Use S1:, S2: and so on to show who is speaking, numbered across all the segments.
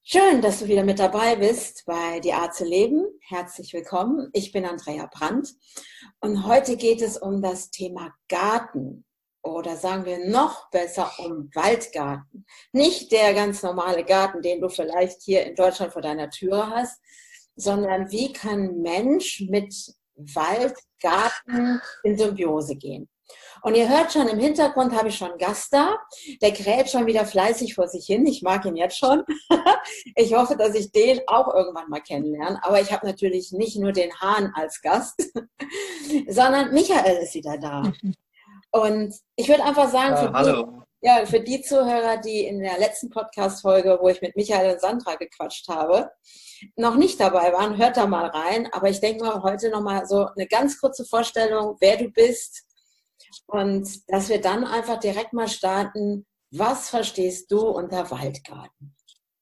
S1: Schön, dass du wieder mit dabei bist bei Die Art zu leben. Herzlich willkommen. Ich bin Andrea Brandt und heute geht es um das Thema Garten oder sagen wir noch besser um Waldgarten. Nicht der ganz normale Garten, den du vielleicht hier in Deutschland vor deiner Türe hast, sondern wie kann Mensch mit Waldgarten in Symbiose gehen? Und ihr hört schon, im Hintergrund habe ich schon einen Gast da. Der kräht schon wieder fleißig vor sich hin. Ich mag ihn jetzt schon. Ich hoffe, dass ich den auch irgendwann mal kennenlerne. Aber ich habe natürlich nicht nur den Hahn als Gast, sondern Michael ist wieder da. Und ich würde einfach sagen,
S2: Hallo.
S1: für die Zuhörer, die in der letzten Podcast-Folge, wo ich mit Michael und Sandra gequatscht habe, noch nicht dabei waren, hört da mal rein. Aber ich denke mal, heute nochmal so eine ganz kurze Vorstellung, wer du bist. Und dass wir dann einfach direkt mal starten, was verstehst du unter Waldgarten?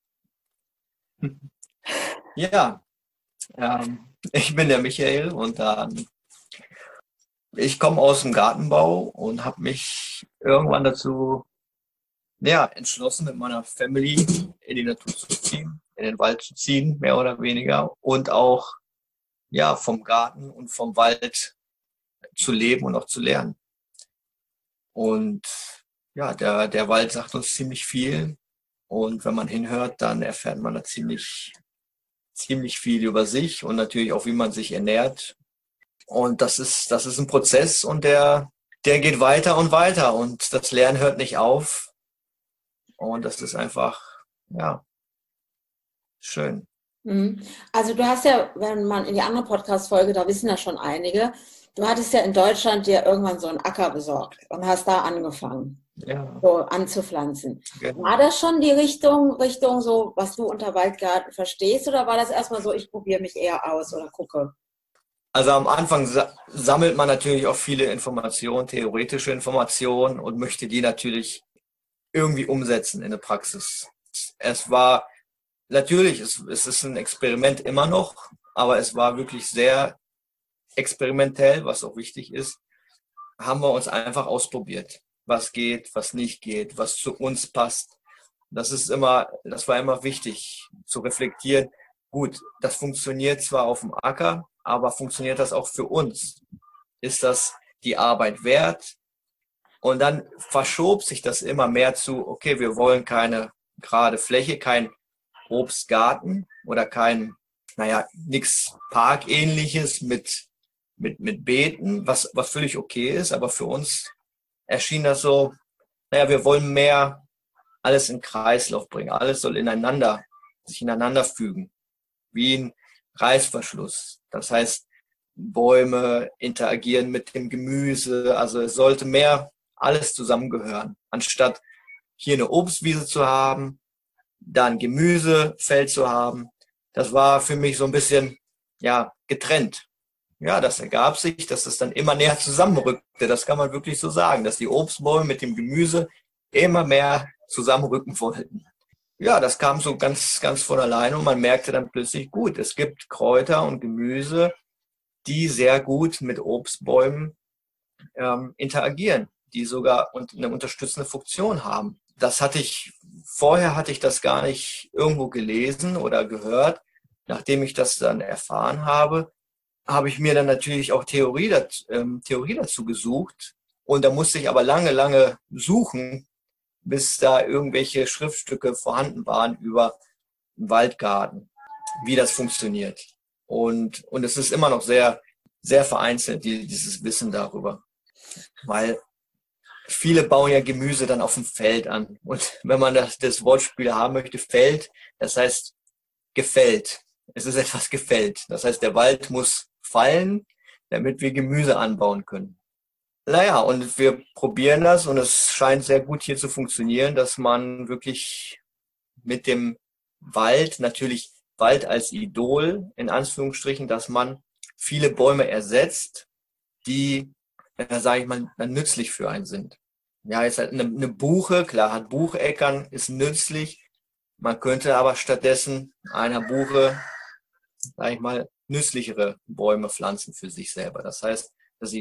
S2: Ja, ich bin der Michael und ich komme aus dem Gartenbau und habe mich irgendwann dazu entschlossen, mit meiner Family in die Natur zu ziehen, in den Wald zu ziehen, mehr oder weniger, und auch vom Garten und vom Wald zu leben und auch zu lernen. Und der Wald sagt uns ziemlich viel, und wenn man hinhört, dann erfährt man da ziemlich viel über sich und natürlich auch, wie man sich ernährt. Und das ist ein Prozess, und der geht weiter und weiter, und das Lernen hört nicht auf. Und das ist einfach, schön.
S1: Also du hast ja, wenn man in die andere Podcast-Folge, da wissen ja schon einige, du hattest ja in Deutschland dir irgendwann so einen Acker besorgt und hast da angefangen,
S2: Ja,
S1: so anzupflanzen. War
S2: genau.
S1: das schon die Richtung so, was du unter Waldgarten verstehst, oder war das erstmal so, ich probiere mich eher aus oder gucke?
S2: Also am Anfang sammelt man natürlich auch viele Informationen, theoretische Informationen, und möchte die natürlich irgendwie umsetzen in der Praxis. Es war natürlich, es ist ein Experiment immer noch, aber es war wirklich sehr experimentell, was auch wichtig ist. Haben wir uns einfach ausprobiert, was geht, was nicht geht, was zu uns passt. Das war immer wichtig zu reflektieren. Gut, das funktioniert zwar auf dem Acker, aber funktioniert das auch für uns? Ist das die Arbeit wert? Und dann verschob sich das immer mehr zu, okay, wir wollen keine gerade Fläche, kein Obstgarten oder nichts Parkähnliches mit Beeten, was völlig okay ist, aber für uns erschien das so, wir wollen mehr alles in Kreislauf bringen, alles soll sich ineinander fügen, wie ein Reißverschluss. Das heißt, Bäume interagieren mit dem Gemüse, also es sollte mehr alles zusammengehören, anstatt hier eine Obstwiese zu haben, da ein Gemüsefeld zu haben. Das war für mich so ein bisschen, getrennt. Ja, das ergab sich, dass es dann immer näher zusammenrückte. Das kann man wirklich so sagen, dass die Obstbäume mit dem Gemüse immer mehr zusammenrücken wollten. Ja, das kam so ganz, ganz von alleine, und man merkte dann plötzlich, gut, es gibt Kräuter und Gemüse, die sehr gut mit Obstbäumen interagieren, die sogar eine unterstützende Funktion haben. Vorher hatte ich das gar nicht irgendwo gelesen oder gehört. Nachdem ich das dann erfahren habe, habe ich mir dann natürlich auch Theorie dazu gesucht. Und da musste ich aber lange, lange suchen, bis da irgendwelche Schriftstücke vorhanden waren über den Waldgarten, wie das funktioniert. Und es ist immer noch sehr, sehr vereinzelt, dieses Wissen darüber. Weil viele bauen ja Gemüse dann auf dem Feld an. Und wenn man das Wortspiel haben möchte, Feld, das heißt gefällt. Es ist etwas gefällt. Das heißt, der Wald muss fallen, damit wir Gemüse anbauen können. Naja, und wir probieren das, und es scheint sehr gut hier zu funktionieren, dass man wirklich mit dem Wald, natürlich Wald als Idol, in Anführungsstrichen, dass man viele Bäume ersetzt, die, sage ich mal, nützlich für einen sind. Ja, jetzt halt eine Buche, klar, hat Bucheckern, ist nützlich. Man könnte aber stattdessen einer Buche, sage ich mal, nützlichere Bäume pflanzen für sich selber. Das heißt,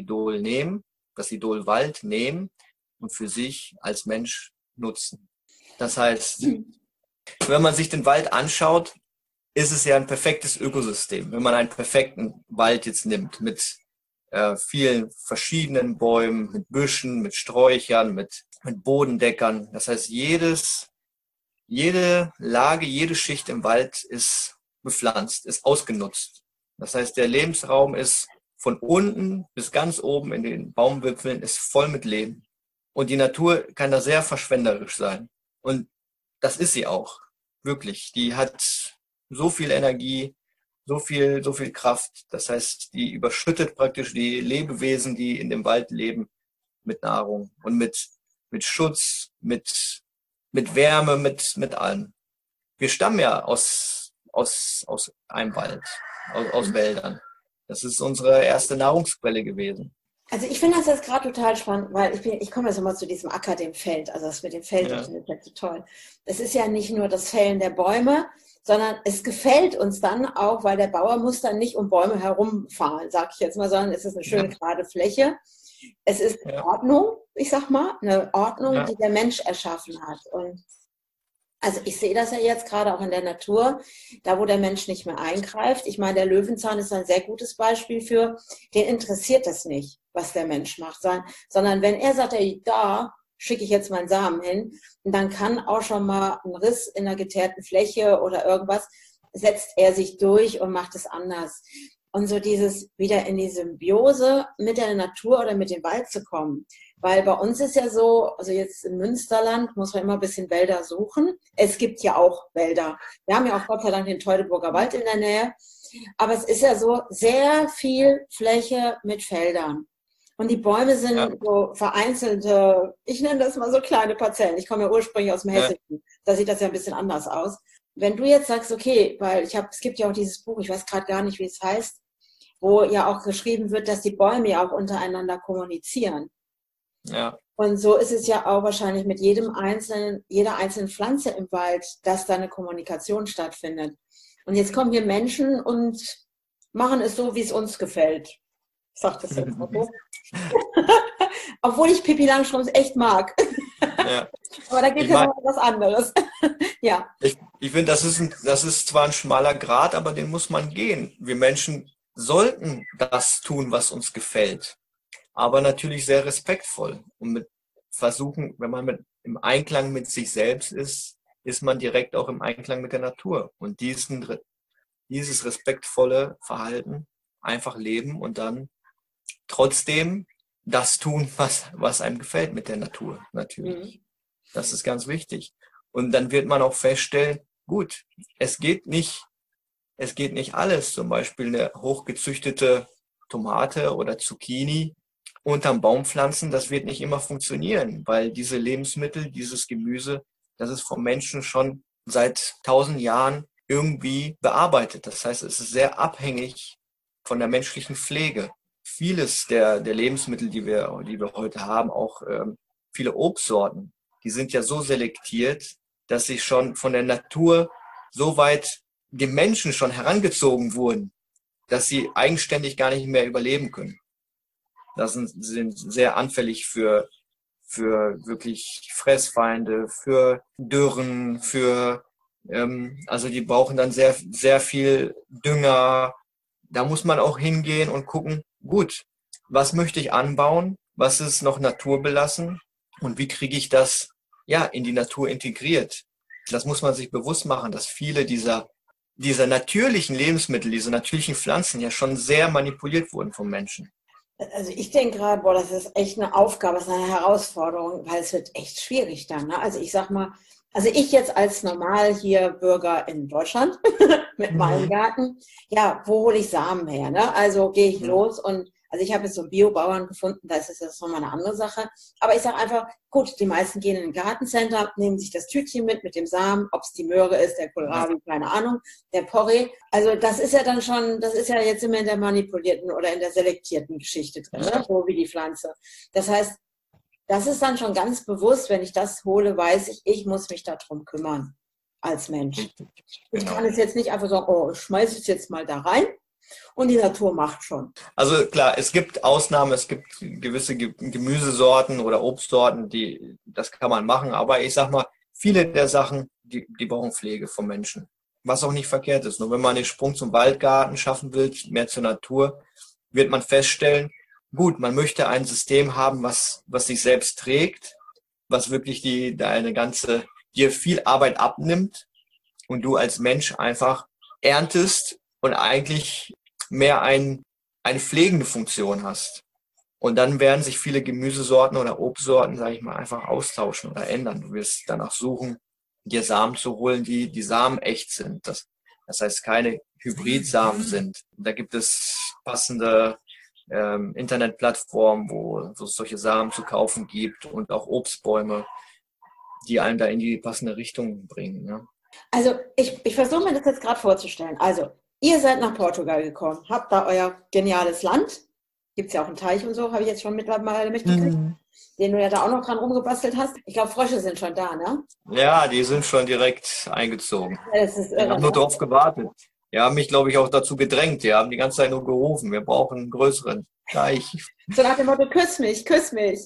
S2: das Idol Wald nehmen und für sich als Mensch nutzen. Das heißt, wenn man sich den Wald anschaut, ist es ja ein perfektes Ökosystem. Wenn man einen perfekten Wald jetzt nimmt mit vielen verschiedenen Bäumen, mit Büschen, mit Sträuchern, mit Bodendeckern. Das heißt, jede Lage, jede Schicht im Wald ist bepflanzt, ist ausgenutzt. Das heißt, der Lebensraum ist von unten bis ganz oben in den Baumwipfeln ist voll mit Leben. Und die Natur kann da sehr verschwenderisch sein. Und das ist sie auch. Wirklich. Die hat so viel Energie, so viel Kraft. Das heißt, die überschüttet praktisch die Lebewesen, die in dem Wald leben, mit Nahrung und mit Schutz, mit Wärme, mit allem. Wir stammen ja aus einem Wald, aus Wäldern. Das ist unsere erste Nahrungsquelle gewesen.
S1: Also ich finde das jetzt gerade total spannend, weil ich komme jetzt nochmal zu diesem Acker, dem Feld. Also das mit dem Feld, das finde ich so toll. Es ist ja nicht nur das Fällen der Bäume, sondern es gefällt uns dann auch, weil der Bauer muss dann nicht um Bäume herumfahren, sage ich jetzt mal, sondern es ist eine schöne gerade Fläche. Es ist Ordnung, ich sag mal, eine Ordnung, die der Mensch erschaffen hat. Und also ich sehe das ja jetzt gerade auch in der Natur, da wo der Mensch nicht mehr eingreift. Ich meine, der Löwenzahn ist ein sehr gutes Beispiel für, den interessiert das nicht, was der Mensch macht, sondern wenn er sagt, ey, da schicke ich jetzt meinen Samen hin, und dann kann auch schon mal ein Riss in der geteerten Fläche oder irgendwas, setzt er sich durch und macht es anders. Und so dieses wieder in die Symbiose mit der Natur oder mit dem Wald zu kommen. Weil bei uns ist ja so, also jetzt im Münsterland muss man immer ein bisschen Wälder suchen. Es gibt ja auch Wälder. Wir haben ja auch Gott sei Dank den Teutoburger Wald in der Nähe. Aber es ist ja so sehr viel Fläche mit Feldern. Und die Bäume sind so vereinzelte, ich nenne das mal so kleine Parzellen. Ich komme ja ursprünglich aus dem Hessischen. Da sieht das ja ein bisschen anders aus. Wenn du jetzt sagst, okay, weil es gibt ja auch dieses Buch, ich weiß gerade gar nicht, wie es heißt, wo ja auch geschrieben wird, dass die Bäume ja auch untereinander kommunizieren.
S2: Ja.
S1: Und so ist es ja auch wahrscheinlich mit jeder einzelnen Pflanze im Wald, dass da eine Kommunikation stattfindet. Und jetzt kommen wir Menschen und machen es so, wie es uns gefällt. Ich sag das jetzt mal so. Obwohl ich Pippi Langstrumpf echt mag.
S2: Ja.
S1: Aber da gibt es ja noch was anderes. Ja.
S2: Ich finde, das ist zwar ein schmaler Grat, aber den muss man gehen. Wir Menschen sollten das tun, was uns gefällt. Aber natürlich sehr respektvoll. Und versuchen, wenn man im Einklang mit sich selbst ist, ist man direkt auch im Einklang mit der Natur. Und dieses respektvolle Verhalten einfach leben und dann trotzdem das tun, was einem gefällt mit der Natur, natürlich. Das ist ganz wichtig. Und dann wird man auch feststellen, gut, es geht nicht alles. Zum Beispiel eine hochgezüchtete Tomate oder Zucchini unterm Baum pflanzen, das wird nicht immer funktionieren, weil diese Lebensmittel, dieses Gemüse, das ist vom Menschen schon seit 1000 Jahren irgendwie bearbeitet. Das heißt, es ist sehr abhängig von der menschlichen Pflege. Vieles der Lebensmittel, die wir heute haben, auch viele Obstsorten, die sind ja so selektiert, dass sie schon von der Natur so weit dem Menschen schon herangezogen wurden, dass sie eigenständig gar nicht mehr überleben können. Das sind sehr anfällig für wirklich Fressfeinde, für Dürren, also die brauchen dann sehr, sehr viel Dünger. Da muss man auch hingehen und gucken, gut, was möchte ich anbauen? Was ist noch naturbelassen? Und wie kriege ich das in die Natur integriert? Das muss man sich bewusst machen, dass viele dieser natürlichen Lebensmittel, diese natürlichen Pflanzen ja schon sehr manipuliert wurden vom Menschen.
S1: Also ich denke gerade, das ist echt eine Aufgabe, das ist eine Herausforderung, weil es wird echt schwierig dann. Ne? Also ich sag mal, also ich jetzt als normal hier Bürger in Deutschland mit meinem Garten, wo hole ich Samen her? Ne? Also gehe ich los und also ich habe jetzt so einen Biobauern gefunden, da ist es jetzt nochmal eine andere Sache. Aber ich sage einfach, gut, die meisten gehen in ein Gartencenter, nehmen sich das Tütchen mit dem Samen, ob es die Möhre ist, der Kohlrabi, keine Ahnung, der Porree. Also das ist ja dann schon, das ist ja jetzt immer in der manipulierten oder in der selektierten Geschichte drin, ne? So wie die Pflanze. Das heißt, das ist dann schon ganz bewusst, wenn ich das hole, weiß ich muss mich darum kümmern als Mensch. Ich kann es jetzt nicht einfach sagen, ich schmeiße es jetzt mal da rein. Und die Natur macht schon.
S2: Also klar, es gibt Ausnahmen, es gibt gewisse Gemüsesorten oder Obstsorten, das kann man machen. Aber ich sag mal, viele der Sachen, die Baumpflege vom Menschen. Was auch nicht verkehrt ist. Nur wenn man den Sprung zum Waldgarten schaffen will, mehr zur Natur, wird man feststellen, gut, man möchte ein System haben, was sich selbst trägt, was wirklich dir viel Arbeit abnimmt und du als Mensch einfach erntest und eigentlich mehr eine pflegende Funktion hast. Und dann werden sich viele Gemüsesorten oder Obstsorten, sage ich mal, einfach austauschen oder ändern. Du wirst danach suchen, dir Samen zu holen, die Samen echt sind. Das heißt, keine Hybridsamen sind. Da gibt es passende Internetplattformen, wo es solche Samen zu kaufen gibt und auch Obstbäume, die einen da in die passende Richtung bringen. Ne?
S1: Also ich versuche mir das jetzt gerade vorzustellen. Also ihr seid nach Portugal gekommen, habt da euer geniales Land. Gibt es ja auch einen Teich und so, habe ich jetzt schon mittlerweile mitgekriegt, den du ja da auch noch dran rumgebastelt hast. Ich glaube, Frösche sind schon da, ne?
S2: Ja, die sind schon direkt eingezogen.
S1: Das ist
S2: Ich
S1: irre,
S2: habe nur
S1: ne?
S2: darauf gewartet. Die haben mich, glaube ich, auch dazu gedrängt. Die haben die ganze Zeit nur gerufen. Wir brauchen einen größeren Teich.
S1: So nach dem Motto, küss mich, küss mich.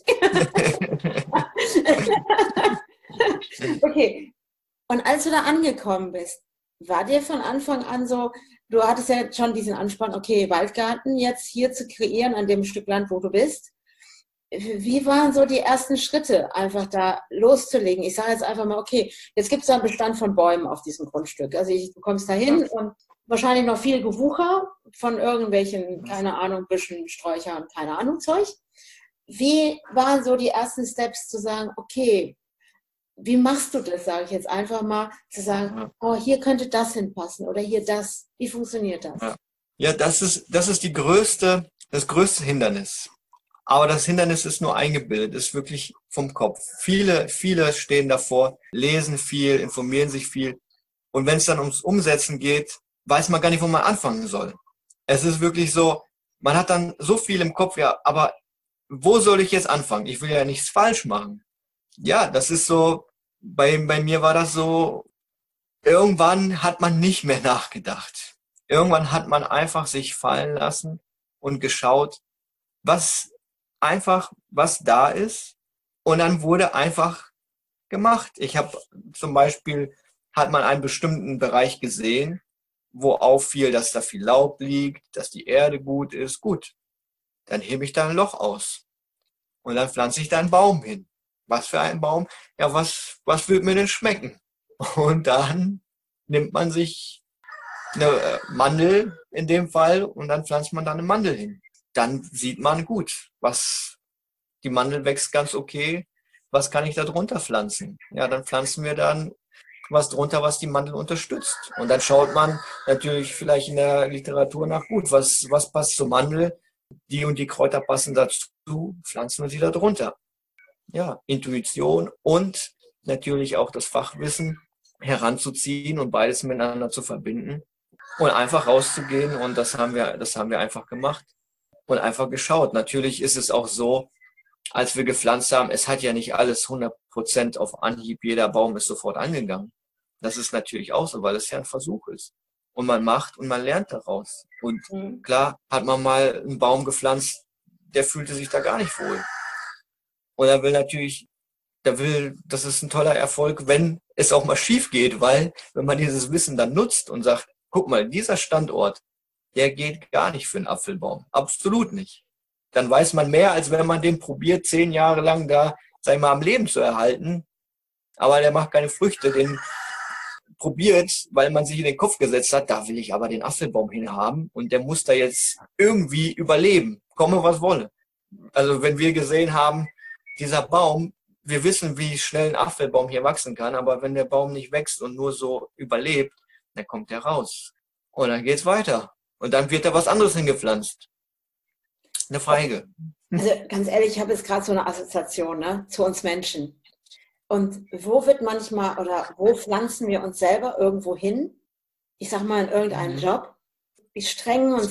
S1: Okay. Und als du da angekommen bist, war dir von Anfang an so, du hattest ja schon diesen Anspann, okay, Waldgarten jetzt hier zu kreieren an dem Stück Land, wo du bist. Wie waren so die ersten Schritte, einfach da loszulegen? Ich sage jetzt einfach mal, okay, jetzt gibt es da einen Bestand von Bäumen auf diesem Grundstück. Also du kommst da hin und wahrscheinlich noch viel Gewucher von irgendwelchen, keine Ahnung, Büschen, Sträuchern, keine Ahnung, Zeug. Wie waren so die ersten Steps zu sagen, okay, wie machst du das, sage ich jetzt einfach mal, zu sagen, oh, hier könnte das hinpassen oder hier das. Wie funktioniert das?
S2: Ja, das ist das größte Hindernis. Aber das Hindernis ist nur eingebildet, ist wirklich vom Kopf. Viele stehen davor, lesen viel, informieren sich viel. Und wenn es dann ums Umsetzen geht, weiß man gar nicht, wo man anfangen soll. Es ist wirklich so, man hat dann so viel im Kopf, ja, aber wo soll ich jetzt anfangen? Ich will ja nichts falsch machen. Ja, das ist so, bei mir war das so, irgendwann hat man nicht mehr nachgedacht. Irgendwann hat man einfach sich fallen lassen und geschaut, was was da ist. Und dann wurde einfach gemacht. Ich habe zum Beispiel, hat man einen bestimmten Bereich gesehen, wo auffiel, dass da viel Laub liegt, dass die Erde gut ist. Gut, dann hebe ich da ein Loch aus. Und dann pflanze ich da einen Baum hin. Was für ein Baum? Ja, was wird mir denn schmecken? Und dann nimmt man sich eine Mandel in dem Fall und dann pflanzt man da eine Mandel hin. Dann sieht man gut, die Mandel wächst ganz okay. Was kann ich da drunter pflanzen? Ja, dann pflanzen wir dann was drunter, was die Mandel unterstützt. Und dann schaut man natürlich vielleicht in der Literatur nach, gut, was passt zur Mandel? Die und die Kräuter passen dazu, pflanzen wir sie da drunter. Ja, Intuition und natürlich auch das Fachwissen heranzuziehen und beides miteinander zu verbinden und einfach rauszugehen. Und das haben wir einfach gemacht und einfach geschaut. Natürlich ist es auch so, als wir gepflanzt haben, es hat ja nicht alles 100% auf Anhieb, jeder Baum ist sofort angegangen. Das ist natürlich auch so, weil es ja ein Versuch ist. Und man macht und man lernt daraus. Und klar hat man mal einen Baum gepflanzt, der fühlte sich da gar nicht wohl. Und er will natürlich, das ist ein toller Erfolg, wenn es auch mal schief geht, weil wenn man dieses Wissen dann nutzt und sagt, guck mal, dieser Standort, der geht gar nicht für einen Apfelbaum. Absolut nicht. Dann weiß man mehr, als wenn man den probiert, 10 Jahre lang da, sag ich mal, am Leben zu erhalten. Aber der macht keine Früchte. Den probiert, weil man sich in den Kopf gesetzt hat, da will ich aber den Apfelbaum hinhaben und der muss da jetzt irgendwie überleben, komme was wolle. Also wenn wir gesehen haben, dieser Baum, wir wissen, wie schnell ein Apfelbaum hier wachsen kann, aber wenn der Baum nicht wächst und nur so überlebt, dann kommt der raus. Und dann geht's weiter. Und dann wird da was anderes hingepflanzt. Eine Feige.
S1: Also ganz ehrlich, ich habe jetzt gerade so eine Assoziation, ne, zu uns Menschen. Und wo wird manchmal oder wo pflanzen wir uns selber irgendwo hin? Ich sag mal in irgendeinem Job. Wir strengen uns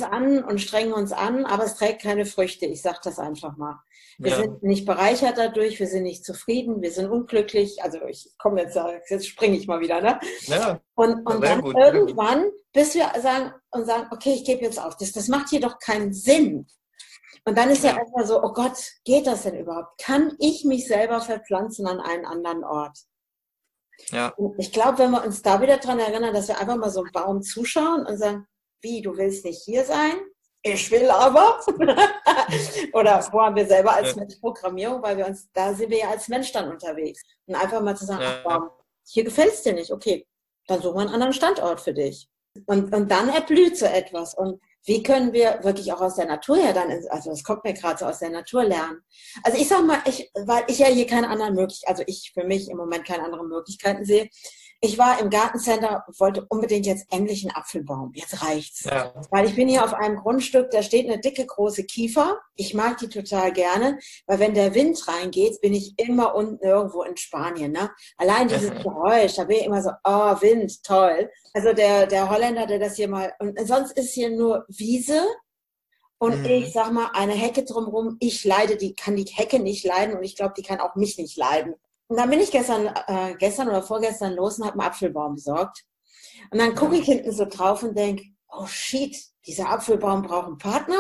S1: an, aber es trägt keine Früchte. Ich sage das einfach mal. Wir sind nicht bereichert dadurch, wir sind nicht zufrieden, wir sind unglücklich. Also ich komme jetzt springe ich mal wieder, ne?
S2: Ja,
S1: und dann gut, irgendwann, bis wir sagen, okay, ich gebe jetzt auf. Das macht hier doch keinen Sinn. Und dann ist ja erstmal so, oh Gott, geht das denn überhaupt? Kann ich mich selber verpflanzen an einen anderen Ort?
S2: Ja.
S1: Und ich glaube, wenn wir uns da wieder dran erinnern, dass wir einfach mal so einen Baum zuschauen und sagen, wie, du willst nicht hier sein? Ich will aber. Oder wo haben wir selber als
S2: Ja.
S1: Mensch Programmierung, weil wir uns, da sind wir ja als Mensch dann unterwegs. Und einfach mal zu sagen, ach
S2: Ja.
S1: Baum, hier gefällt es dir nicht, okay, dann suchen wir einen anderen Standort für dich. Und dann erblüht so etwas. Und wie können wir wirklich auch aus der Natur her dann, also das kommt mir gerade so aus der Natur lernen. Also ich sag mal, weil ich ja hier keine anderen Möglichkeiten, also ich für mich im Moment keine anderen Möglichkeiten sehe. Ich war im Gartencenter, wollte unbedingt jetzt endlich einen Apfelbaum. Jetzt reicht's.
S2: Ja.
S1: Weil ich bin hier auf einem Grundstück, da steht eine dicke, große Kiefer. Ich mag die total gerne, weil wenn der Wind reingeht, bin ich immer unten irgendwo in Spanien. Ne? Allein dieses Geräusch, da bin ich immer so, oh, Wind, toll. Also der Holländer, der das hier mal, und sonst ist hier nur Wiese und ich sag mal, eine Hecke drumherum. Ich leide, die kann die Hecke nicht leiden und ich glaube, die kann auch mich nicht leiden. Und dann bin ich gestern oder vorgestern los und habe einen Apfelbaum besorgt. Und dann gucke ich hinten so drauf und denke, oh shit, dieser Apfelbaum braucht einen Partner.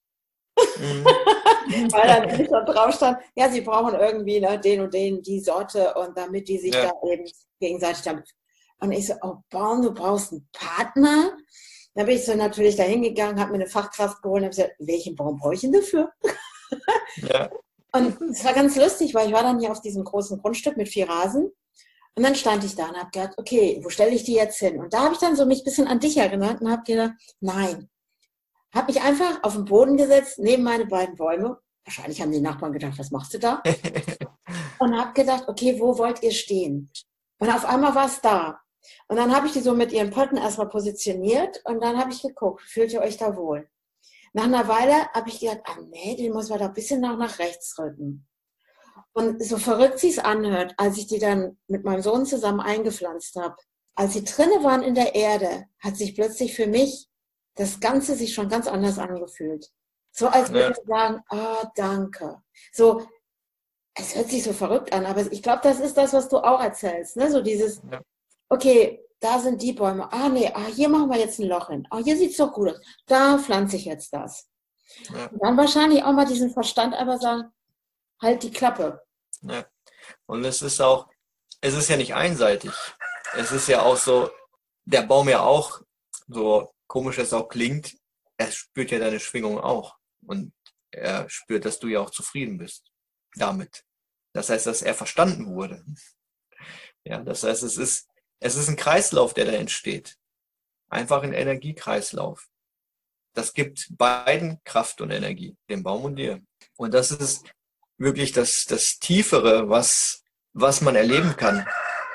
S1: Weil dann nicht so drauf stand, ja, sie brauchen irgendwie den und den, die Sorte und damit die sich da eben gegenseitig damit. Und ich so, oh Baum, du brauchst einen Partner? Dann bin ich so natürlich da hingegangen, habe mir eine Fachkraft geholt und habe gesagt, welchen Baum brauche ich denn dafür?
S2: Ja.
S1: Und es war ganz lustig, weil ich war dann hier auf diesem großen Grundstück mit 4 Rasen. Und dann stand ich da und habe gedacht, okay, wo stelle ich die jetzt hin? Und da habe ich dann so mich ein bisschen an dich erinnert und habe gedacht, nein. Habe mich einfach auf den Boden gesetzt, neben meine beiden Bäume. Wahrscheinlich haben die Nachbarn gedacht, was machst du da? Und habe gedacht, okay, wo wollt ihr stehen? Und auf einmal war es da. Und dann habe ich die so mit ihren Potten erstmal positioniert und dann habe ich geguckt, fühlt ihr euch da wohl? Nach einer Weile habe ich gedacht, ah nee, den muss man da ein bisschen nach rechts rücken. Und so verrückt sie es anhört, als ich die dann mit meinem Sohn zusammen eingepflanzt habe, als sie drinne waren in der Erde, hat sich plötzlich für mich das Ganze sich schon ganz anders angefühlt. So als würde ich sagen, ah, danke. So, es hört sich so verrückt an, aber ich glaube, das ist das, was du auch erzählst. Ne? So dieses, okay, da sind die Bäume. Ah, nee, hier machen wir jetzt ein Loch hin. Ah, hier sieht es doch gut aus. Da pflanze ich jetzt das.
S2: Ja.
S1: Und dann wahrscheinlich auch mal diesen Verstand einfach sagen, halt die Klappe.
S2: Ja. Und es ist ja nicht einseitig. Es ist ja auch so, der Baum ja auch, so komisch es auch klingt, er spürt ja deine Schwingung auch. Und er spürt, dass du ja auch zufrieden bist damit. Das heißt, dass er verstanden wurde. Ja, das heißt, es ist ein Kreislauf, der da entsteht. Einfach ein Energiekreislauf. Das gibt beiden Kraft und Energie, dem Baum und dir. Und das ist wirklich das Tiefere, was man erleben kann,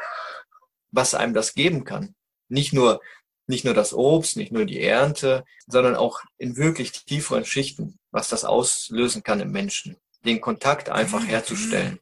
S2: was einem das geben kann. Nicht nur das Obst, nicht nur die Ernte, sondern auch in wirklich tieferen Schichten, was das auslösen kann im Menschen. Den Kontakt einfach herzustellen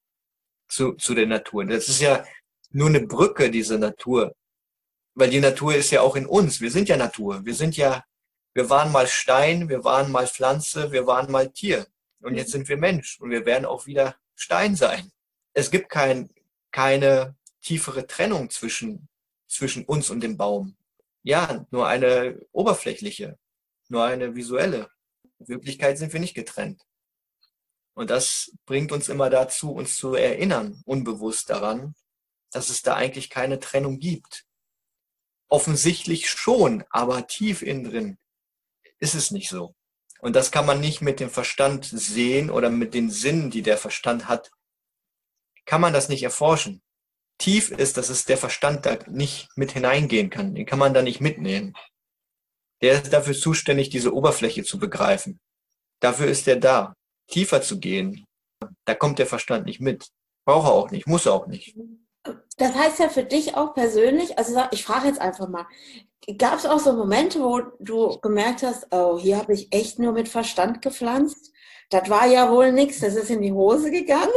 S2: zu der Natur. Das ist ja nur eine Brücke, diese Natur. Weil die Natur ist ja auch in uns. Wir sind ja Natur. Wir waren mal Stein, wir waren mal Pflanze, wir waren mal Tier. Und jetzt sind wir Mensch und wir werden auch wieder Stein sein. Es gibt keine tiefere Trennung zwischen uns und dem Baum. Ja, nur eine oberflächliche, nur eine visuelle. In Wirklichkeit sind wir nicht getrennt. Und das bringt uns immer dazu, uns zu erinnern, unbewusst daran, dass es da eigentlich keine Trennung gibt. Offensichtlich schon, aber tief innen drin ist es nicht so. Und das kann man nicht mit dem Verstand sehen oder mit den Sinnen, die der Verstand hat, kann man das nicht erforschen. Tief ist, dass es der Verstand da nicht mit hineingehen kann. Den kann man da nicht mitnehmen. Der ist dafür zuständig, diese Oberfläche zu begreifen. Dafür ist er da. Tiefer zu gehen, da kommt der Verstand nicht mit. Braucht er auch nicht, muss er auch nicht.
S1: Das heißt ja für dich auch persönlich, also ich frage jetzt einfach mal, gab es auch so Momente, wo du gemerkt hast, oh, hier habe ich echt nur mit Verstand gepflanzt? Das war ja wohl nichts, das ist in die Hose gegangen?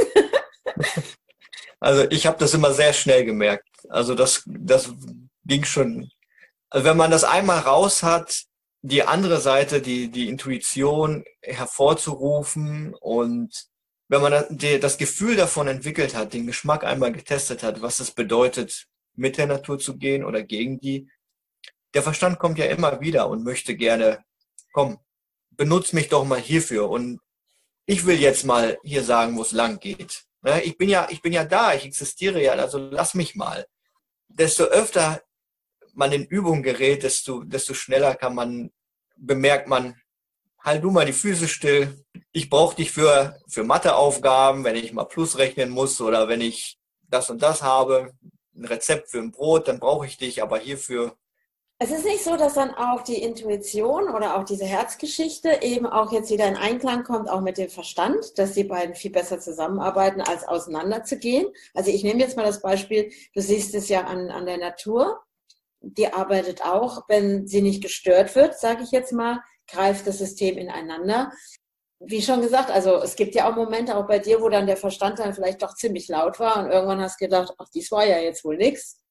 S2: Also ich habe das immer sehr schnell gemerkt. Also das ging schon. Also wenn man das einmal raus hat, die andere Seite, die Intuition hervorzurufen und wenn man das Gefühl davon entwickelt hat, den Geschmack einmal getestet hat, was es bedeutet, mit der Natur zu gehen oder gegen die, der Verstand kommt ja immer wieder und möchte gerne, komm, benutz mich doch mal hierfür und ich will jetzt mal hier sagen, wo es lang geht. Ne? Ich bin ja da, ich existiere ja, also lass mich mal. Desto öfter man in Übung gerät, desto schneller bemerkt man, halt du mal die Füße still. Ich brauche dich für Matheaufgaben, wenn ich mal Plus rechnen muss oder wenn ich das und das habe, ein Rezept für ein Brot, dann brauche ich dich, aber hierfür.
S1: Es ist nicht so, dass dann auch die Intuition oder auch diese Herzgeschichte eben auch jetzt wieder in Einklang kommt, auch mit dem Verstand, dass die beiden viel besser zusammenarbeiten, als auseinanderzugehen. Also ich nehme jetzt mal das Beispiel, du siehst es ja an der Natur, die arbeitet auch, wenn sie nicht gestört wird, sage ich jetzt mal, greift das System ineinander. Wie schon gesagt, also es gibt ja auch Momente, auch bei dir, wo dann der Verstand dann vielleicht doch ziemlich laut war und irgendwann hast du gedacht, ach, dies war ja jetzt wohl nix.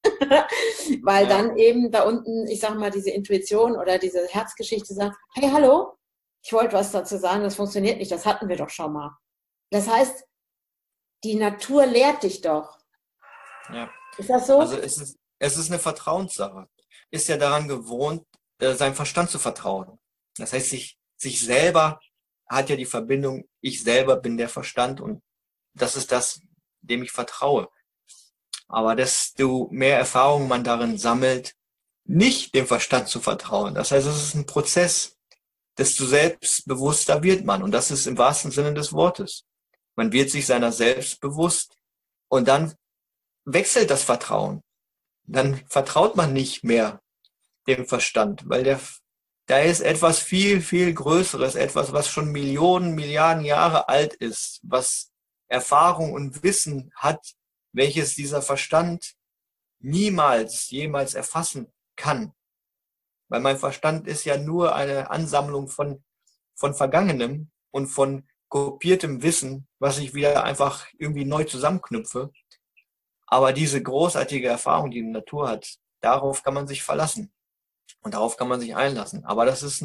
S1: Weil
S2: Ja.
S1: dann eben da unten, ich sag mal, diese Intuition oder diese Herzgeschichte sagt, hey, hallo, ich wollte was dazu sagen, das funktioniert nicht, das hatten wir doch schon mal. Das heißt, die Natur lehrt dich doch.
S2: Ja.
S1: Ist das so?
S2: Also es ist eine Vertrauenssache. Ist ja daran gewohnt, seinem Verstand zu vertrauen. Das heißt, sich selber hat ja die Verbindung, ich selber bin der Verstand und das ist das, dem ich vertraue. Aber desto mehr Erfahrung man darin sammelt, nicht dem Verstand zu vertrauen. Das heißt, es ist ein Prozess, desto selbstbewusster wird man. Und das ist im wahrsten Sinne des Wortes. Man wird sich seiner selbst bewusst und dann wechselt das Vertrauen. Dann vertraut man nicht mehr dem Verstand, weil da ist etwas viel, viel Größeres, etwas, was schon Millionen, Milliarden Jahre alt ist, was Erfahrung und Wissen hat, welches dieser Verstand niemals, jemals erfassen kann. Weil mein Verstand ist ja nur eine Ansammlung von Vergangenem und von kopiertem Wissen, was ich wieder einfach irgendwie neu zusammenknüpfe. Aber diese großartige Erfahrung, die die Natur hat, darauf kann man sich verlassen. Und darauf kann man sich einlassen. Aber das ist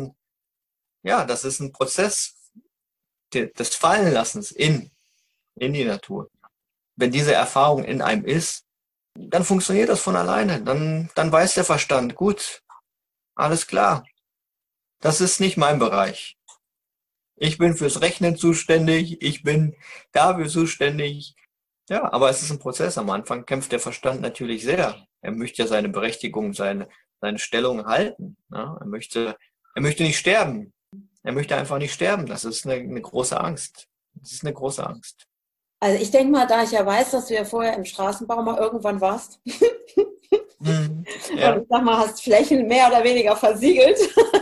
S2: ein Prozess des Fallenlassens in die Natur. Wenn diese Erfahrung in einem ist, dann funktioniert das von alleine. Dann weiß der Verstand, gut, alles klar. Das ist nicht mein Bereich. Ich bin fürs Rechnen zuständig, ich bin dafür zuständig. Ja, aber es ist ein Prozess. Am Anfang kämpft der Verstand natürlich sehr. Er möchte ja seine Berechtigung, seine Stellung halten. Ja, er möchte nicht sterben. Er möchte einfach nicht sterben. Das ist eine große Angst. Das ist eine große Angst.
S1: Also ich denke mal, da ich ja weiß, dass du ja vorher im Straßenbau mal irgendwann warst
S2: Mhm.
S1: und
S2: Ja.
S1: ich sag mal, hast Flächen mehr oder weniger versiegelt.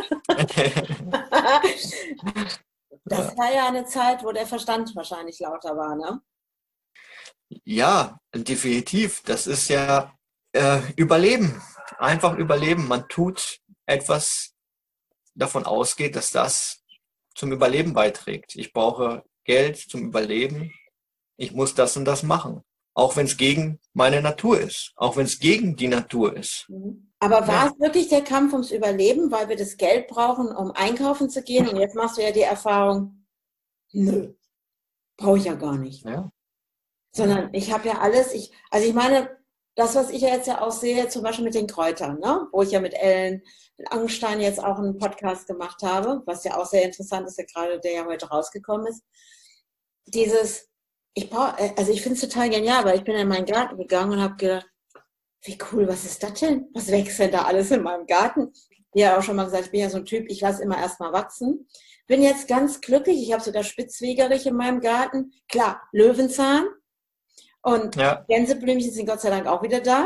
S1: Das
S2: Ja.
S1: war ja eine Zeit, wo der Verstand wahrscheinlich lauter war, ne?
S2: Ja, definitiv. Das ist ja Überleben. Einfach überleben. Man tut etwas, davon ausgeht, dass das zum Überleben beiträgt. Ich brauche Geld zum Überleben. Ich muss das und das machen. Auch wenn es gegen meine Natur ist. Auch wenn es gegen die Natur ist.
S1: Aber war
S2: Ja.
S1: es wirklich der Kampf ums Überleben, weil wir das Geld brauchen, um einkaufen zu gehen? Und jetzt machst du ja die Erfahrung, nö, brauche ich ja gar nicht.
S2: Ja.
S1: Sondern ich habe ja alles, also ich meine, das, was ich ja jetzt ja auch sehe, zum Beispiel mit den Kräutern, ne? Wo ich ja mit Ellen Angenstein jetzt auch einen Podcast gemacht habe, was ja auch sehr interessant ist, ja gerade der ja heute rausgekommen ist. Dieses, also ich finde es total genial, weil ich bin in meinen Garten gegangen und habe gedacht, wie cool, was ist das denn? Was wächst denn da alles in meinem Garten? Ja, auch schon mal gesagt, ich bin ja so ein Typ, ich lasse immer erstmal wachsen. Bin jetzt ganz glücklich, ich habe sogar Spitzwegerich in meinem Garten. Klar, Löwenzahn und
S2: Ja.
S1: Gänseblümchen sind Gott sei Dank auch wieder da.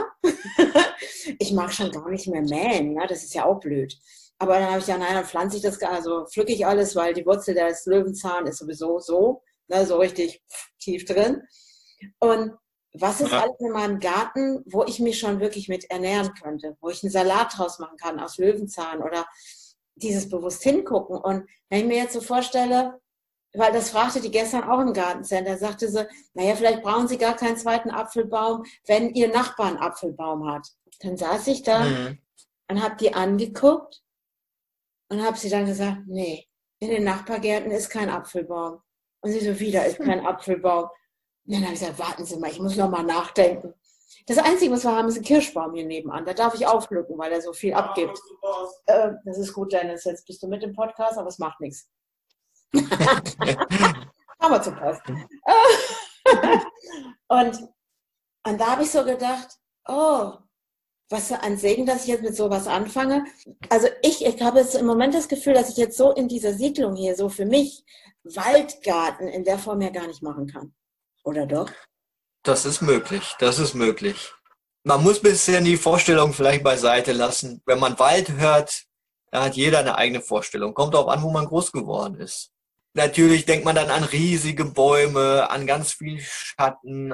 S1: Ich mag schon gar nicht mehr mähen, ja, das ist ja auch blöd. Aber dann habe ich ja, nein, dann pflanze ich das, also pflücke ich alles, weil die Wurzel des Löwenzahn ist sowieso so, ne, so richtig tief drin. Und was ist
S2: Ja.
S1: alles in meinem Garten, wo ich mich schon wirklich mit ernähren könnte, wo ich einen Salat draus machen kann aus Löwenzahn oder dieses bewusst hingucken. Und wenn ich mir jetzt so vorstelle, weil das fragte die gestern auch im Gartencenter, sagte sie, naja, vielleicht brauchen Sie gar keinen zweiten Apfelbaum, wenn Ihr Nachbar einen Apfelbaum hat. Dann saß ich da
S2: Mhm.
S1: und habe die angeguckt und habe sie dann gesagt, nee, in den Nachbargärten ist kein Apfelbaum. Und sie so, wieder ist kein Apfelbaum. Und dann habe ich gesagt, warten Sie mal, ich muss noch mal nachdenken. Das Einzige, was wir haben, ist ein Kirschbaum hier nebenan. Da darf ich aufpflücken, weil er so viel abgibt. Das ist gut, Dennis. Jetzt bist du mit im Podcast, aber es macht nichts. Aber zu Post. Und, und da habe ich so gedacht, oh, was für ein Segen, dass ich jetzt mit sowas anfange. Also ich habe jetzt im Moment das Gefühl, dass ich jetzt so in dieser Siedlung hier, so für mich, Waldgarten in der Form ja gar nicht machen kann. Oder doch?
S2: Das ist möglich, das ist möglich. Man muss bisher die Vorstellung vielleicht beiseite lassen. Wenn man Wald hört, da hat jeder eine eigene Vorstellung. Kommt darauf an, wo man groß geworden ist. Natürlich denkt man dann an riesige Bäume, an ganz viel Schatten,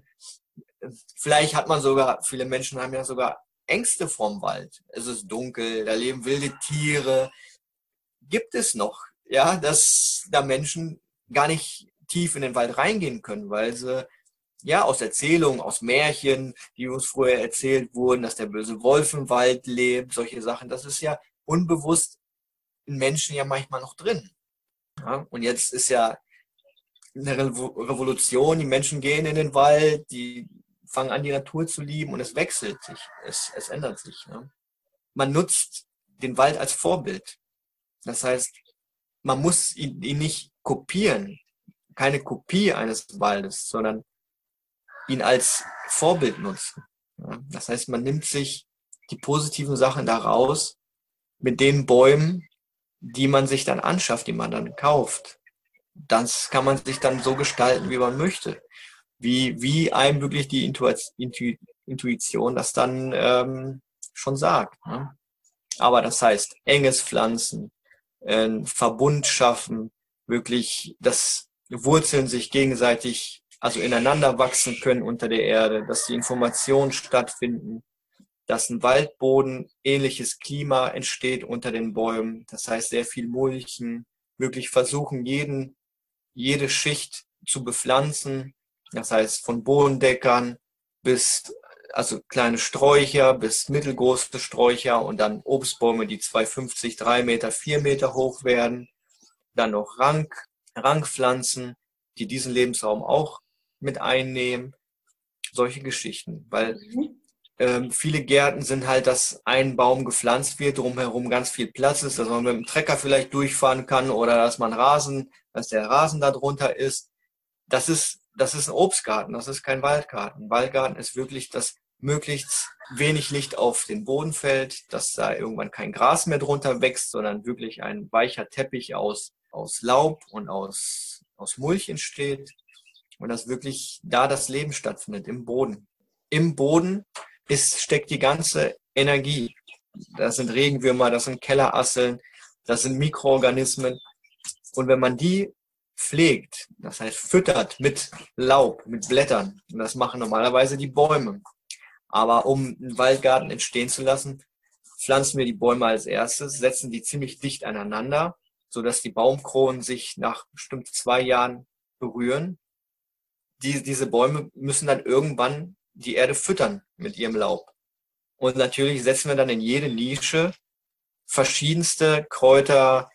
S2: vielleicht hat man sogar, viele Menschen haben ja sogar Ängste vorm Wald. Es ist dunkel, da leben wilde Tiere. Gibt es noch, ja, dass da Menschen gar nicht tief in den Wald reingehen können, weil sie ja aus Erzählungen, aus Märchen, die uns früher erzählt wurden, dass der böse Wolf im Wald lebt, solche Sachen, das ist ja unbewusst in Menschen ja manchmal noch drin. Ja? Und jetzt ist ja eine Revolution, die Menschen gehen in den Wald, die fangen an, die Natur zu lieben und es wechselt sich, es ändert sich. Ne? Man nutzt den Wald als Vorbild. Das heißt, man muss ihn nicht kopieren, keine Kopie eines Waldes, sondern ihn als Vorbild nutzen. Ja? Das heißt, man nimmt sich die positiven Sachen daraus mit den Bäumen, die man sich dann anschafft, die man dann kauft. Das kann man sich dann so gestalten, wie man möchte. Wie einem wirklich die Intuition das dann schon sagt. Ne? Aber das heißt, enges Pflanzen, Verbund schaffen, wirklich, dass Wurzeln sich gegenseitig, also ineinander wachsen können unter der Erde, dass die Informationen stattfinden, dass ein Waldboden ähnliches Klima entsteht unter den Bäumen. Das heißt, sehr viel Mulchen, wirklich versuchen, jede Schicht zu bepflanzen. Das heißt, von Bodendeckern bis, also kleine Sträucher bis mittelgroße Sträucher und dann Obstbäume, die 2,50, 3 Meter, 4 Meter hoch werden. Dann noch Rankpflanzen, die diesen Lebensraum auch mit einnehmen. Solche Geschichten, weil viele Gärten sind halt, dass ein Baum gepflanzt wird, drumherum ganz viel Platz ist, dass man mit dem Trecker vielleicht durchfahren kann oder dass der Rasen da drunter ist. Das ist ein Obstgarten, das ist kein Waldgarten. Ein Waldgarten ist wirklich, dass möglichst wenig Licht auf den Boden fällt, dass da irgendwann kein Gras mehr drunter wächst, sondern wirklich ein weicher Teppich aus Laub und aus Mulch entsteht und dass wirklich da das Leben stattfindet, im Boden. Im Boden steckt die ganze Energie. Das sind Regenwürmer, das sind Kellerasseln, das sind Mikroorganismen. Und wenn man die pflegt, das heißt füttert mit Laub, mit Blättern, und das machen normalerweise die Bäume. Aber um einen Waldgarten entstehen zu lassen, pflanzen wir die Bäume als erstes, setzen die ziemlich dicht aneinander, sodass die Baumkronen sich nach bestimmt 2 Jahren berühren. Diese Bäume müssen dann irgendwann die Erde füttern mit ihrem Laub. Und natürlich setzen wir dann in jede Nische verschiedenste Kräuter,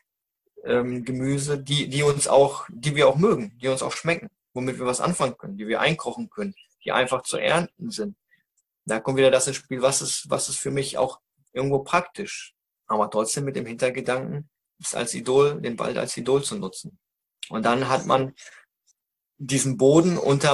S2: Gemüse, die wir auch mögen, die uns auch schmecken, womit wir was anfangen können, die wir einkochen können, die einfach zu ernten sind. Da kommt wieder das ins Spiel, was ist für mich auch irgendwo praktisch, aber trotzdem mit dem Hintergedanken, es als Idol, den Wald als Idol zu nutzen. Und dann hat man diesen Boden unter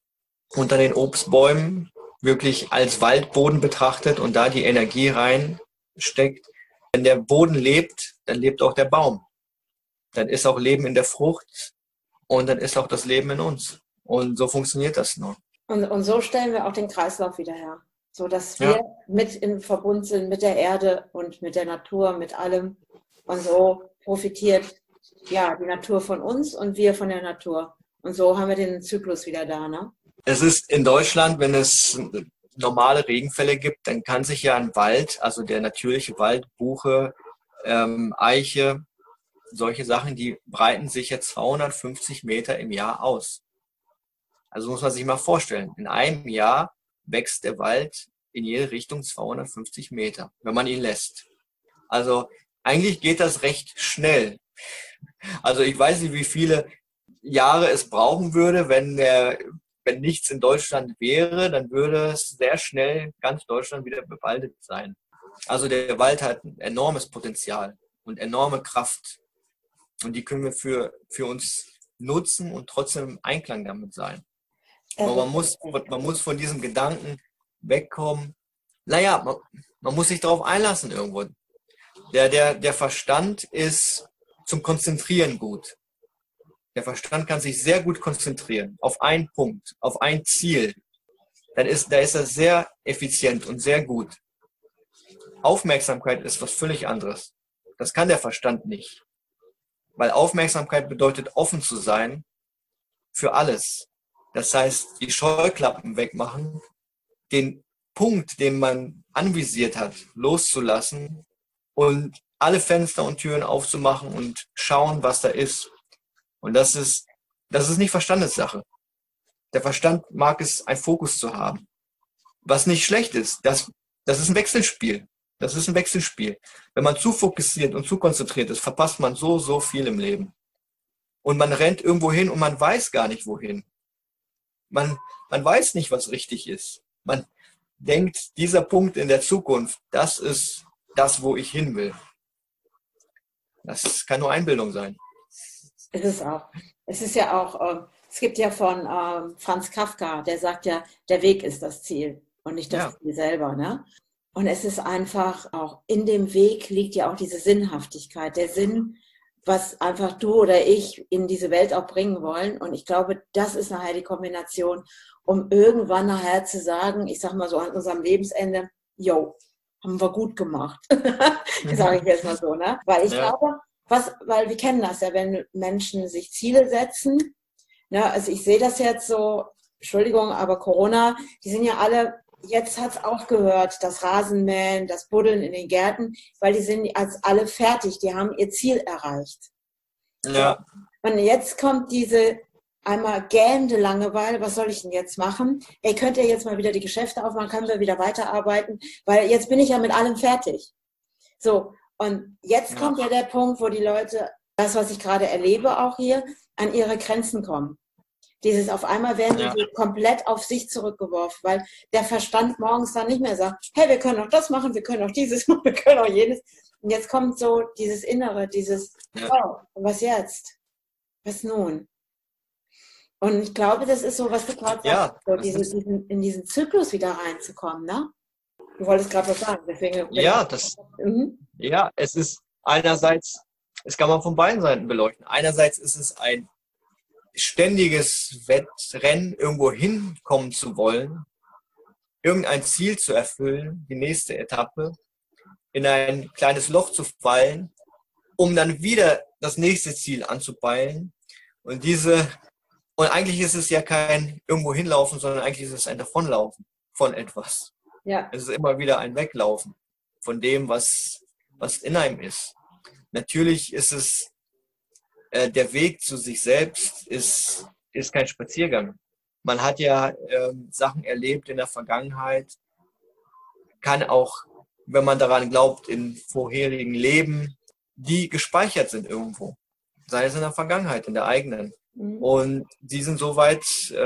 S2: den Obstbäumen wirklich als Waldboden betrachtet und da die Energie reinsteckt. Wenn der Boden lebt, dann lebt auch der Baum. Dann ist auch Leben in der Frucht und dann ist auch das Leben in uns. Und so funktioniert das nur.
S1: Und so stellen wir auch den Kreislauf wieder her, so dass wir mit in Verbund sind mit der Erde und mit der Natur, mit allem. Und so profitiert ja die Natur von uns und wir von der Natur. Und so haben wir den Zyklus wieder da, ne?
S2: Es ist in Deutschland, wenn es normale Regenfälle gibt, dann kann sich ja ein Wald, also der natürliche Wald, Buche, Eiche, solche Sachen, die breiten sich jetzt 250 Meter im Jahr aus. Also muss man sich mal vorstellen, in einem Jahr wächst der Wald in jede Richtung 250 Meter, wenn man ihn lässt. Also eigentlich geht das recht schnell. Also ich weiß nicht, wie viele Jahre es brauchen würde, wenn nichts in Deutschland wäre, dann würde es sehr schnell ganz Deutschland wieder bewaldet sein. Also der Wald hat ein enormes Potenzial und enorme Kraft. Und die können wir für uns nutzen und trotzdem im Einklang damit sein.
S1: Das
S2: Aber
S1: ist
S2: man muss von diesem Gedanken wegkommen. Naja, man muss sich darauf einlassen irgendwo. Der Verstand ist zum Konzentrieren gut. Der Verstand kann sich sehr gut konzentrieren auf einen Punkt, auf ein Ziel. Da ist er sehr effizient und sehr gut. Aufmerksamkeit ist was völlig anderes. Das kann der Verstand nicht. Weil Aufmerksamkeit bedeutet, offen zu sein für alles. Das heißt, die Scheuklappen wegmachen, den Punkt, den man anvisiert hat, loszulassen und alle Fenster und Türen aufzumachen und schauen, was da ist. Und das ist nicht Verstandessache. Der Verstand mag es, einen Fokus zu haben. Was nicht schlecht ist, das ist ein Wechselspiel. Das ist ein Wechselspiel. Wenn man zu fokussiert und zu konzentriert ist, verpasst man so viel im Leben. Und man rennt irgendwo hin und man weiß gar nicht, wohin. Man weiß nicht, was richtig ist. Man denkt, dieser Punkt in der Zukunft, das ist das, wo ich hin will. Das kann nur Einbildung sein.
S1: es ist auch. Es ist ja auch, es gibt ja von Franz Kafka, der sagt ja, der Weg ist das Ziel und nicht das
S2: Ja,
S1: Ziel selber, ne? Und es ist einfach auch, in dem Weg liegt ja auch diese Sinnhaftigkeit, der Sinn, was einfach du oder ich in diese Welt auch bringen wollen. Und ich glaube, das ist nachher die Kombination, um irgendwann nachher zu sagen, ich sag mal so an unserem Lebensende, yo, haben wir gut gemacht. Sage ich jetzt mal so, ne? Weil ich
S2: ja,
S1: glaube, weil wir kennen das ja, wenn Menschen sich Ziele setzen, ne? Also ich sehe das jetzt so, Entschuldigung, aber Corona, die sind ja alle, jetzt hat es aufgehört, das Rasenmähen, das Buddeln in den Gärten, weil die sind als alle fertig, die haben ihr Ziel erreicht. So.
S2: ja,
S1: Und jetzt kommt diese einmal gähnende Langeweile, was soll ich denn jetzt machen? Ey, könnt ihr jetzt mal wieder die Geschäfte aufmachen, können wir wieder weiterarbeiten, weil jetzt bin ich ja mit allem fertig. So, und jetzt
S2: ja,
S1: kommt ja der Punkt, wo die Leute, das, was ich gerade erlebe, auch hier, an ihre Grenzen kommen. Dieses auf einmal werden sie
S2: ja,
S1: so komplett auf sich zurückgeworfen, weil der Verstand morgens dann nicht mehr sagt, hey, wir können auch das machen, wir können auch dieses machen, wir können auch jenes. Und jetzt kommt so dieses Innere, dieses,
S2: ja,
S1: oh, was jetzt? Was nun? Und ich glaube, das ist so, was du gerade sagst,
S2: ja,
S1: so
S2: das ist,
S1: in diesen Zyklus wieder reinzukommen, ne? Du wolltest gerade was sagen, deswegen bin ich.
S2: ja,
S1: Mhm.
S2: ja, es ist einerseits, es kann man von beiden Seiten beleuchten. Einerseits ist es ein ständiges Wettrennen, irgendwo hinkommen zu wollen, irgendein Ziel zu erfüllen, die nächste Etappe, in ein kleines Loch zu fallen, um dann wieder das nächste Ziel anzupeilen. Und und eigentlich ist es ja kein irgendwo hinlaufen, sondern eigentlich ist es ein Davonlaufen von etwas.
S1: Ja.
S2: Es ist immer wieder ein Weglaufen von dem, was in einem ist. Natürlich ist es, der Weg zu sich selbst ist kein Spaziergang. Man hat ja Sachen erlebt in der Vergangenheit, kann auch, wenn man daran glaubt, in vorherigen Leben, die gespeichert sind irgendwo. Sei es in der Vergangenheit, in der eigenen.
S1: Mhm.
S2: Und die sind so weit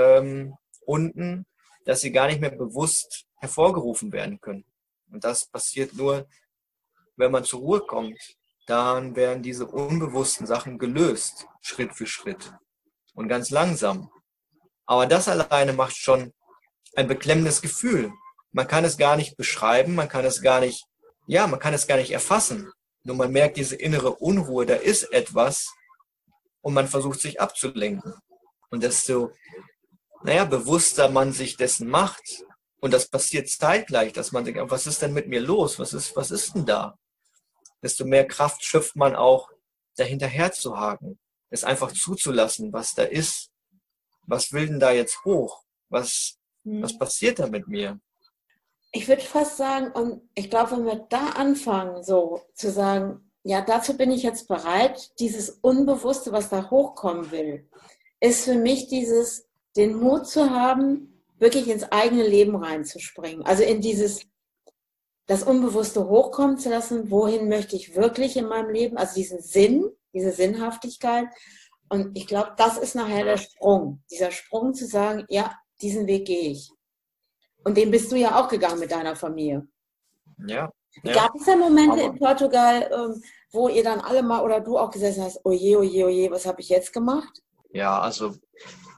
S2: unten, dass sie gar nicht mehr bewusst hervorgerufen werden können. Und das passiert nur, wenn man zur Ruhe kommt. Dann werden diese unbewussten Sachen gelöst, Schritt für Schritt und ganz langsam. Aber das alleine macht schon ein beklemmendes Gefühl. Man kann es gar nicht beschreiben, man kann es gar nicht, ja, man kann es gar nicht erfassen. Nur man merkt diese innere Unruhe, da ist etwas und man versucht sich abzulenken. Und desto, naja, bewusster man sich dessen macht, und das passiert zeitgleich, dass man denkt, was ist denn mit mir los? Was ist denn da? Desto mehr Kraft schöpft man auch, dahinterher zu haken, es einfach zuzulassen, was da ist. Was will denn da jetzt hoch? Was
S1: Mhm.
S2: passiert da mit mir?
S1: Ich würde fast sagen, und ich glaube, wenn wir da anfangen, so zu sagen, ja, dazu bin ich jetzt bereit, dieses Unbewusste, was da hochkommen will, ist für mich dieses, den Mut zu haben, wirklich ins eigene Leben reinzuspringen. Also in dieses, das Unbewusste hochkommen zu lassen, wohin möchte ich wirklich in meinem Leben, also diesen Sinn, diese Sinnhaftigkeit. Und ich glaube, das ist nachher der
S2: Ja,
S1: Sprung, dieser Sprung zu sagen, ja, diesen Weg gehe ich. Und den bist du ja auch gegangen mit deiner Familie.
S2: ja, ja.
S1: Gab es da Momente in
S2: Aber
S1: Portugal, wo ihr dann alle mal oder du auch gesessen hast, oje, oje, oje, was habe ich jetzt gemacht?
S2: ja, also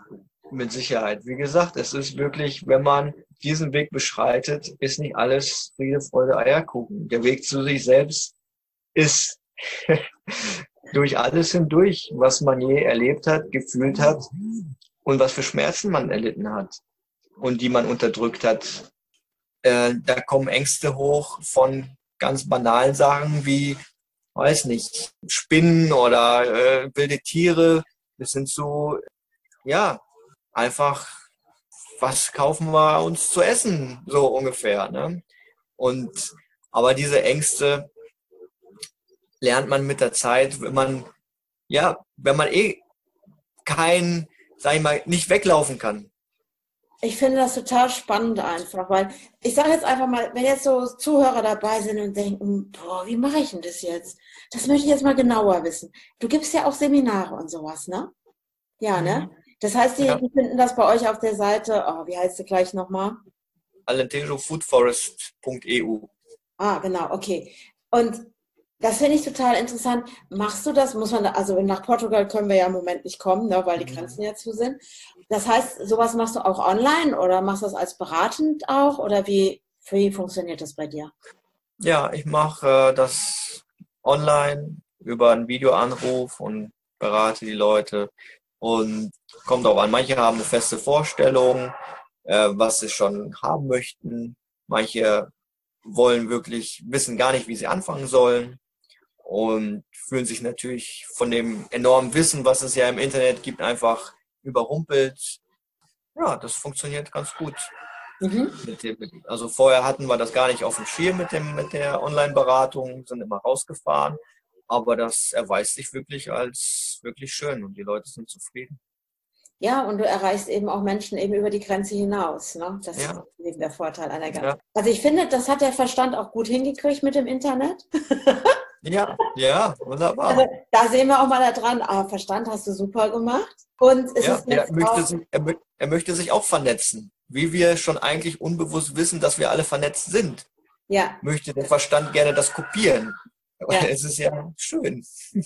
S2: Mit Sicherheit. Wie gesagt, es ist wirklich, wenn man diesen Weg beschreitet, ist nicht alles Friede, Freude, Eierkuchen. Der Weg zu sich selbst ist durch alles hindurch, was man je erlebt hat, gefühlt hat und was für Schmerzen man erlitten hat und die man unterdrückt hat. Da kommen Ängste hoch von ganz banalen Sachen wie, weiß nicht, Spinnen oder wilde Tiere. Das sind so, ja, einfach, was kaufen wir uns zu essen, so ungefähr, ne? Und, aber diese Ängste lernt man mit der Zeit, wenn man kein, sag ich mal, nicht weglaufen kann.
S1: Ich finde das total spannend einfach, weil ich sage jetzt einfach mal, wenn jetzt so Zuhörer dabei sind und denken, boah, wie mache ich denn das jetzt? Das möchte ich jetzt mal genauer wissen. Du gibst ja auch Seminare und sowas, ne? Ja, ne? Das heißt,
S2: Ja.
S1: die finden das bei euch auf der Seite, wie heißt sie gleich nochmal?
S2: alentejofoodforest.eu.
S1: Ah, genau, okay. Und das finde ich total interessant. Machst du das? Muss man da, also nach Portugal können wir ja im Moment nicht kommen, ne, weil die Grenzen ja zu sind. Das heißt, sowas machst du auch online oder machst du das als beratend auch? Oder wie funktioniert das bei dir?
S2: Ja, ich mache das online über einen Videoanruf und berate die Leute. Und kommt auch an, manche haben eine feste Vorstellung, was sie schon haben möchten. Manche wollen wirklich, wissen gar nicht, wie sie anfangen sollen und fühlen sich natürlich von dem enormen Wissen, was es ja im Internet gibt, einfach überrumpelt. Ja, das funktioniert ganz gut.
S1: Mhm.
S2: Also vorher hatten wir das gar nicht auf dem Schirm mit der Online-Beratung, sind immer rausgefahren. Aber das erweist sich wirklich als wirklich schön und die Leute sind zufrieden.
S1: Ja, und du erreichst eben auch Menschen eben über die Grenze hinaus, ne? Das ist
S2: Ja,
S1: eben der Vorteil einer ganzen.
S2: ja,
S1: Also ich finde, das hat der Verstand auch gut hingekriegt mit dem Internet.
S2: ja, ja, wunderbar.
S1: Also da sehen wir auch mal da dran, Verstand hast du super gemacht. Und es
S2: Ja,
S1: ist jetzt auch,
S2: er möchte sich auch vernetzen. Wie wir schon eigentlich unbewusst wissen, dass wir alle vernetzt sind,
S1: ja,
S2: möchte der Verstand gerne das kopieren.
S1: ja.
S2: Es ist ja schön.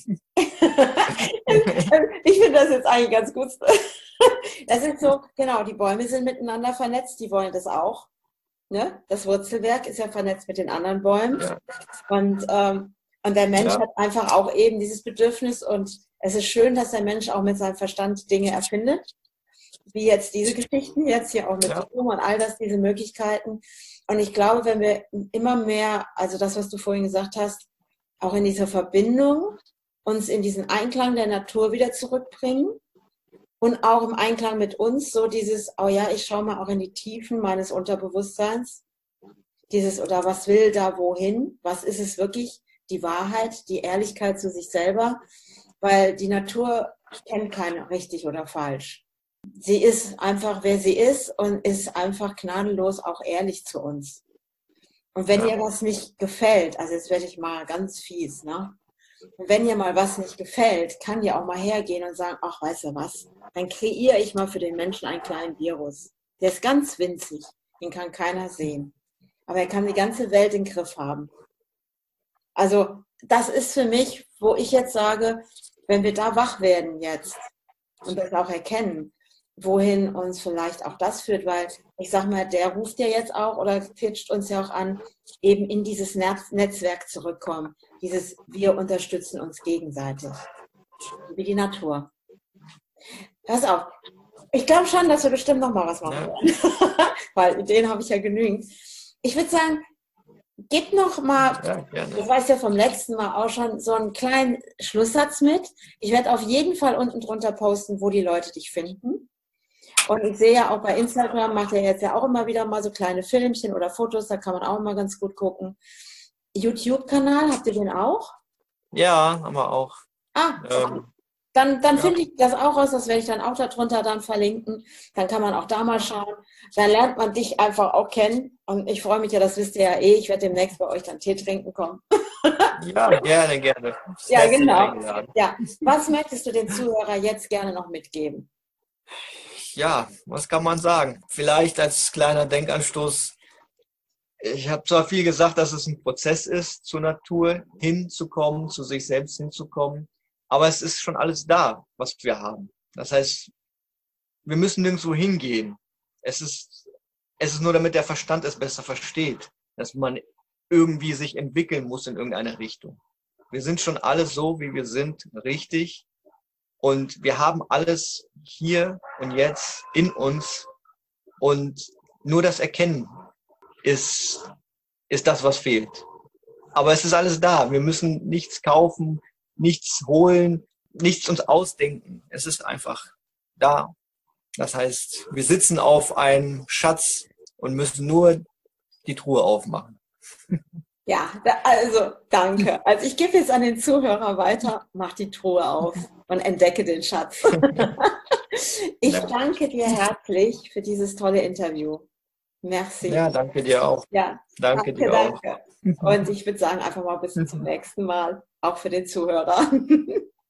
S1: Ich finde das jetzt eigentlich ganz gut. Das ist so, genau, die Bäume sind miteinander vernetzt, die wollen das auch. Ne? Das Wurzelwerk ist ja vernetzt mit den anderen Bäumen.
S2: Ja,
S1: Und, und der Mensch
S2: ja,
S1: hat einfach auch eben dieses Bedürfnis. Und es ist schön, dass der Mensch auch mit seinem Verstand Dinge erfindet. Wie jetzt diese Geschichten, jetzt hier auch mit
S2: ja,
S1: Zoom und all das, diese Möglichkeiten. Und ich glaube, wenn wir immer mehr, also das, was du vorhin gesagt hast, auch in dieser Verbindung uns in diesen Einklang der Natur wieder zurückbringen und auch im Einklang mit uns, so dieses, oh ja, ich schaue mal auch in die Tiefen meines Unterbewusstseins, dieses oder was will da wohin, was ist es wirklich, die Wahrheit, die Ehrlichkeit zu sich selber, weil die Natur kennt kein richtig oder falsch. Sie ist einfach, wer sie ist und ist einfach gnadenlos auch ehrlich zu uns. Und wenn
S2: ja,
S1: ihr was nicht gefällt, also jetzt werde ich mal ganz fies, ne? Und wenn ihr mal was nicht gefällt, kann ihr auch mal hergehen und sagen, ach, weißt du was, dann kreiere ich mal für den Menschen einen kleinen Virus. Der ist ganz winzig, den kann keiner sehen. Aber er kann die ganze Welt im Griff haben. Also das ist für mich, wo ich jetzt sage, wenn wir da wach werden jetzt und das auch erkennen, wohin uns vielleicht auch das führt, weil ich sag mal, der ruft ja jetzt auch oder pitcht uns ja auch an, eben in dieses Netzwerk zurückkommen. Dieses wir unterstützen uns gegenseitig, wie die Natur. Pass auf, ich glaube schon, dass wir bestimmt noch mal was machen
S2: ja,
S1: werden, weil Ideen habe ich ja genügend. Ich würde sagen, gib noch mal,
S2: ja, gerne.
S1: das weiß ja vom letzten Mal auch schon, so einen kleinen Schlusssatz mit. Ich werde auf jeden Fall unten drunter posten, wo die Leute dich finden. Und ich sehe ja auch bei Instagram, macht er jetzt ja auch immer wieder mal so kleine Filmchen oder Fotos, da kann man auch mal ganz gut gucken. YouTube-Kanal, habt ihr den auch?
S2: Ja, haben wir auch.
S1: Ah, okay.
S2: Ähm,
S1: Dann
S2: ja,
S1: finde ich das auch raus, das werde ich dann auch darunter dann verlinken. Dann kann man auch da mal schauen. Dann lernt man dich einfach auch kennen. Und ich freue mich ja, das wisst ihr ja eh, ich werde demnächst bei euch dann Tee trinken kommen.
S2: ja, gerne, gerne.
S1: Ja,
S2: Herzlich
S1: genau.
S2: eingeladen.
S1: Ja, was möchtest du den Zuhörer jetzt gerne noch mitgeben?
S2: Ja, was kann man sagen? Vielleicht als kleiner Denkanstoß. Ich habe zwar viel gesagt, dass es ein Prozess ist, zur Natur hinzukommen, zu sich selbst hinzukommen, aber es ist schon alles da, was wir haben. Das heißt, wir müssen nirgendwo hingehen. Es ist nur, damit der Verstand es besser versteht, dass man irgendwie sich entwickeln muss in irgendeine Richtung. Wir sind schon alle so, wie wir sind, richtig. Und wir haben alles hier und jetzt in uns. Und nur das Erkennen ist das, was fehlt. Aber es ist alles da. Wir müssen nichts kaufen, nichts holen, nichts uns ausdenken. Es ist einfach da. Das heißt, wir sitzen auf einem Schatz und müssen nur die Truhe aufmachen.
S1: Ja, also danke. Also ich gebe jetzt an den Zuhörer weiter, mach die Truhe auf und entdecke den Schatz. Ich danke dir herzlich für dieses tolle Interview. Merci.
S2: Ja, danke dir auch.
S1: Ja,
S2: danke dir auch.
S1: Und ich würde sagen, einfach mal bis zum nächsten Mal, auch für den Zuhörer.